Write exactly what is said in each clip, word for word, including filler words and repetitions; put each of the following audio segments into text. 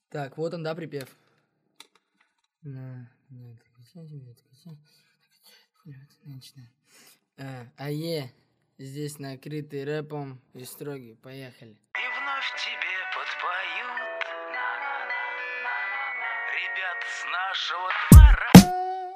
Так, вот он, да, припев. А, а е, здесь накрытый рэпом и строгий. Поехали. И вновь тебе подпоют ребят с нашего двора.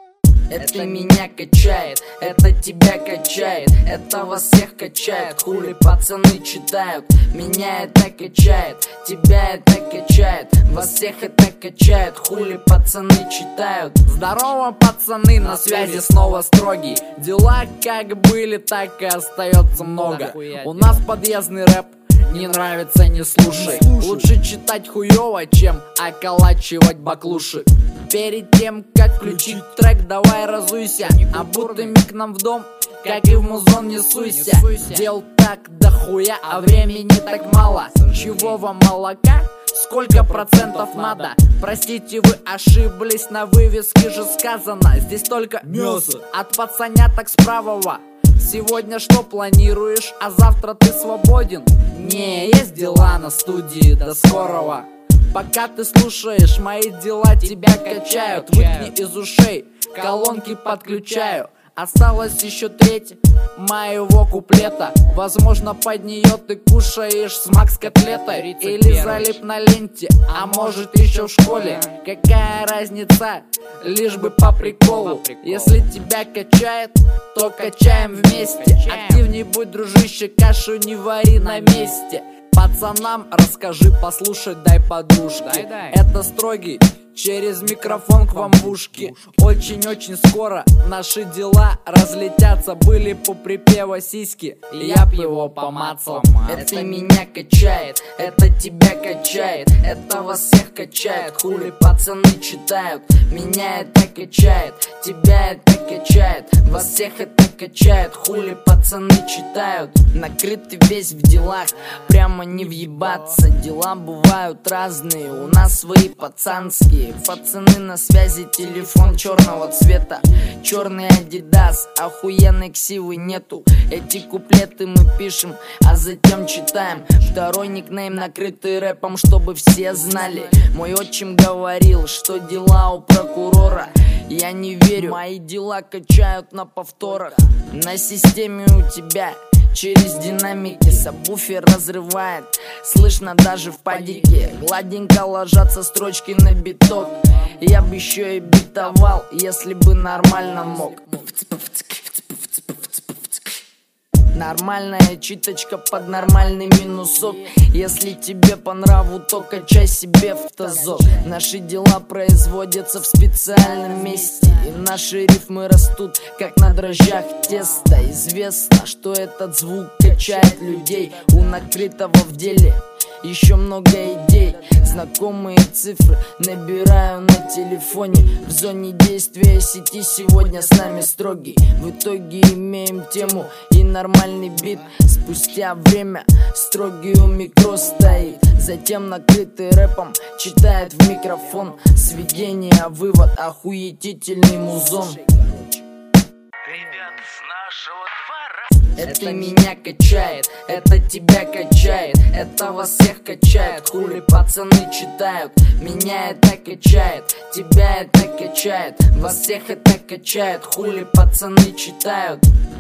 Это меня качает, это тебя качает, это вас всех качает. Хули пацаны читают, меня это качает, тебя это качает, вас всех это качает. Хули пацаны читают. Здорово, пацаны, на связи снова строгий. Дела как были, так и остается много. У нас подъездный рэп, не нравится, не слушай. Лучше читать хуёво, чем околачивать баклуши. Перед тем, как включить трек, давай разуйся. А будто миг нам в дом, как и в музон не суйся. Дел так дохуя, а времени так мало. Чего вам молока? Сколько процентов надо? Простите, вы ошиблись, на вывеске же сказано. Здесь только мясо от пацаняток с правого. Сегодня что планируешь, а завтра ты свободен? Не, есть дела на студии, до скорого. Пока ты слушаешь, мои дела тебя качают. Выкни из ушей, колонки подключаю. Осталось еще треть моего куплета. Возможно, под нее ты кушаешь смак с котлетой. Или залип на ленте, а может еще в школе. Какая разница, лишь бы по приколу. Если тебя качает, то качаем вместе. Активней будь, дружище, кашу не вари на месте. Пацанам расскажи, послушай, дай подружки. Дай, дай. Это строгий, через микрофон к вам в ушки. Очень-очень скоро наши дела разлетятся. Были по припева сиськи, и я б его помацал. Это меня качает, это тебя качает, это вас всех качает. Хули пацаны читают, меня это качает, тебя это качает, вас всех это качает. Хули пацаны читают. Накрытый весь в делах, прямо не въебаться. Дела бывают разные, у нас свои пацанские. Пацаны на связи, телефон черного цвета, черный Адидас, охуенной ксивы нету. Эти куплеты мы пишем, а затем читаем. Второй никнейм накрытый рэпом, чтобы все знали. Мой отчим говорил, что дела у прокурора. Я не верю, мои дела качают на повторах. На системе у тебя через динамики сабвуфер разрывает, слышно даже в падике. Гладенько ложатся строчки на биток. Я бы еще и битовал, если бы нормально мог. Нормальная читочка под нормальный минусок. Если тебе по нраву, то качай себе в тазок. Наши дела производятся в специальном месте, и наши рифмы растут, как на дрожжах теста. Известно, что этот звук качает людей. У накрытого в деле еще много идей. Знакомые цифры набираю на телефоне. В зоне действия сети сегодня с нами строгий. В итоге имеем тему и нормальный бит. Спустя время строгий у микро стоит. Затем накрытый рэпом читает в микрофон. Сведение, вывод, охуетительный музон. Ребят с нашего двора. Это меня качает, это тебя качает, это вас всех качает. Хули пацаны читают, меня это качает, тебя это качает, вас всех это качает. Хули пацаны читают.